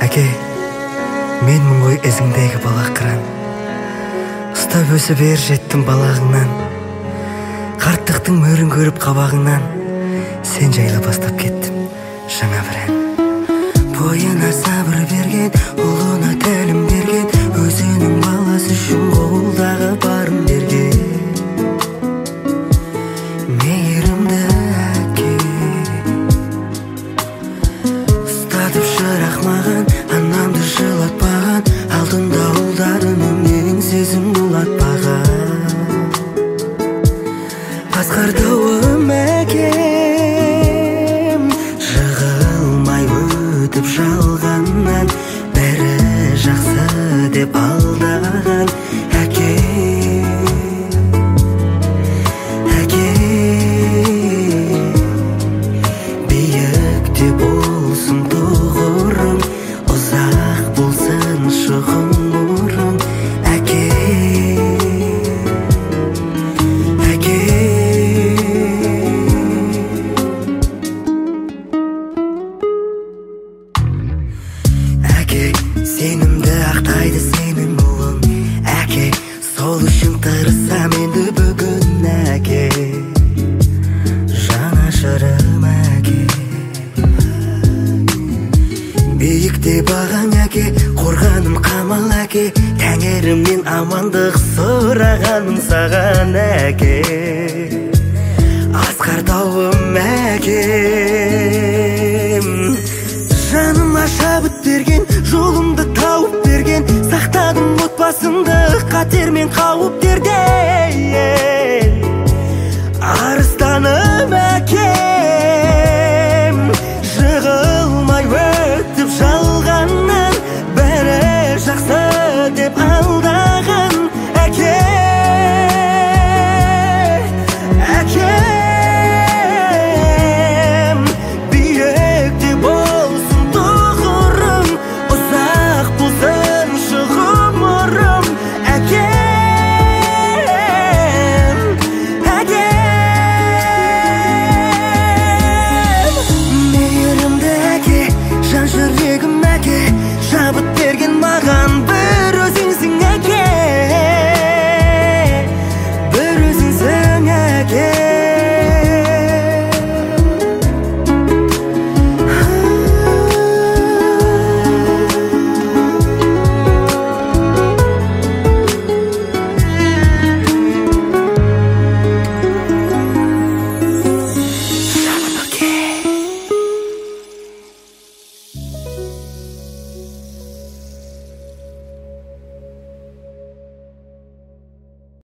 Әке, мен мұн ғой ізіңдегі бала қыран. Ұстап өсіп ер жеттім балағыңнан. Қарттықтың мөрін көріп қабағыңнан. Сен жайлы бастап кеттім жаңа бір ән. Бойына сабыр берген, ұлына тәлім берген, өзінің баласы үшін қолдағы барын берген. Мейірімді әке, ұстатып шырақ маған, анамды жылатпаған, алдында ұлдарының еңсесін дулатпаған. Асқардауым әкем, жығылмай өтіп жалғаннан, бәрі жақсы деп алдаған. Әке, әке, биікте болсын тұғырың, ұзақ болсын шығым нұрың. Әке, әке, әке, сенімді ақтайды сенің ұлың. Әке, сол үшін тырысам енді бүгін. Әке, жанашырым әке, биікте бағаң әке, қорғаным қамал әке, тәңірімнен амандық сұрағаным саған әке. Асқар тауым әкем, жаныма шабыт берген,